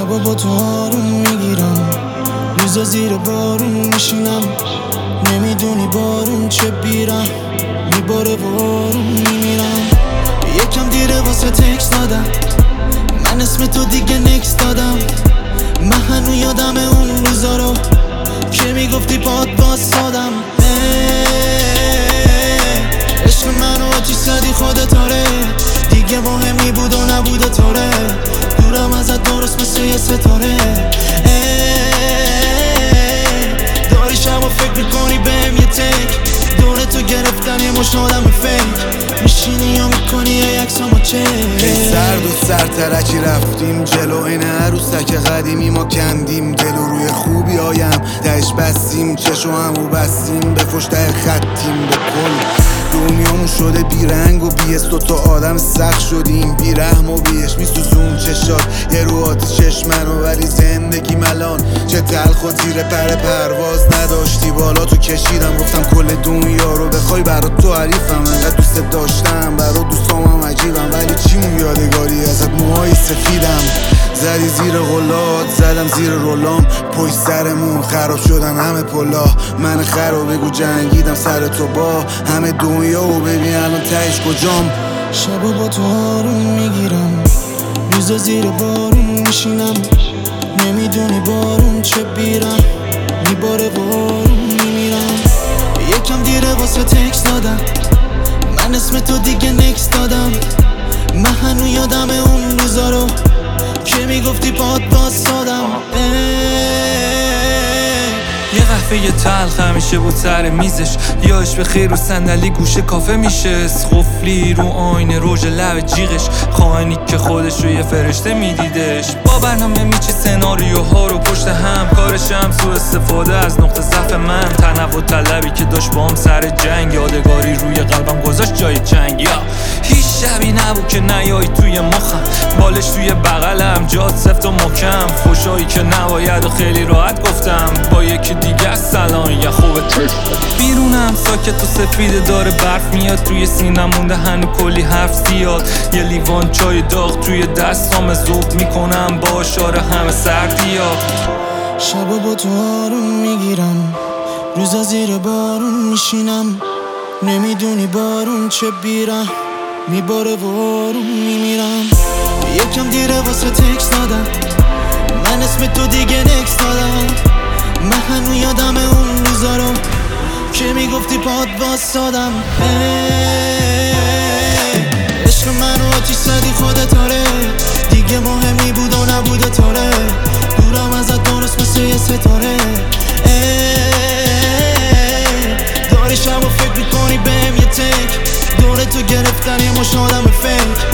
شبا با تو آروم میگیرم، روزا زیر بارون میشینم، نمیدونی بارون چه بیرم میباره و آروم میمیرم. یکم دیره واسه تکس دادم، من اسم تو دیگه نکس دادم. من هنو یادم اون روزا رو که میگفتی پات باز سادم. عشق منو آتیش زدی خودت آره، دیگه مهمی بود و نبوده تاره، دورم ازت درست مثل یه ستاره. داری شب و فکر میکنی بهم یه تک، دور تو گرفتن یه مش آدم فیک، میشینی یا میکنی یه عکسامو چک. سرد و سرترکی رفتیم جلو، این عروسک قدیمی ما کندیم دل و روی خوبی هایم تهش بستیم، چشو همو بستیم به فش ته خطیم. به کل دنیامون شده بیرنگ و بیست، دوتا آدم سخت شدیم بیرحم و بیش میسوزون چشات یه رو آتی چشمنو، ولی زندگی ملان چه تلخ و زیر پرواز نداشتی بالا تو کشیدم. گفتم کل دنیا رو بخوای برات تو حریفم، انقدر دوست داشتم برات دوستامم عجیبم، ولی چیمون یادگاری ازت موهای سفیدم. زدی زیر غلات زدم زیر رولام، پشت سرمون خراب شدن همه پلا، من خراب بگو جنگیدم سر تو با همه دنیا و ببین الان تهش کجام. شبا با تو آروم میگیرم، روزا زیر بارون میشینم، نمیدونی بارون چه بیرم میباره و آروم میمیرم. یکم دیره واسه تکس دادم، من اسم تو دیگه نکس دادم. من هنو یادم اون روزا رو که میگفتی پات باز سادم. یه قهوه تلخ همیشه بود سر میزش، یاش به خیر و صندلی گوشه کافه میشه، خفلی رو آینه روژ لب جیغش، خائنی که خودش رو یه فرشته میدیدش، با برنامه میچه سناریوها رو پشت هم، کارشم سو استفاده از نقطه ضعف من، تنوع طلبی که داشت باهم سر جنگ، یادگاری روی قلبم گذاشت جای چنگ. یا هیچ شبی نبود که نیایی توی مخم، بالش توی بغلم جات سفت و محکم، فوشایی که نباید و خیلی راحت گفتم با یکی دیگه سلام یا خوبه. بیرونم ساکت و سفیده داره برف میاد توی سینم مونده هنو کلی حرف زیاد، یه لیوان چای داغ توی دستام ذوب میکنم با اشاره همه سردیا. شبا با تو آروم میگیرم، روزا زیر بارون میشینم، نمیدونی بارون چه بیرم میباره و آروم میمیرم. یکم دیره واسه تکس دادم، من اسم تو دیگه نکس دادم. من هنو یادم اون روزا رو که میگفتی پات باز سادم. عشق منو آتیش زدی خودت آره، دیگه مهمی بود و نبوده تاره، دورم ازت درست مثل یه ستاره. داری شب و فکر میکنی بهم یه تک، دور تو گرفتن یه مش آدم فیک،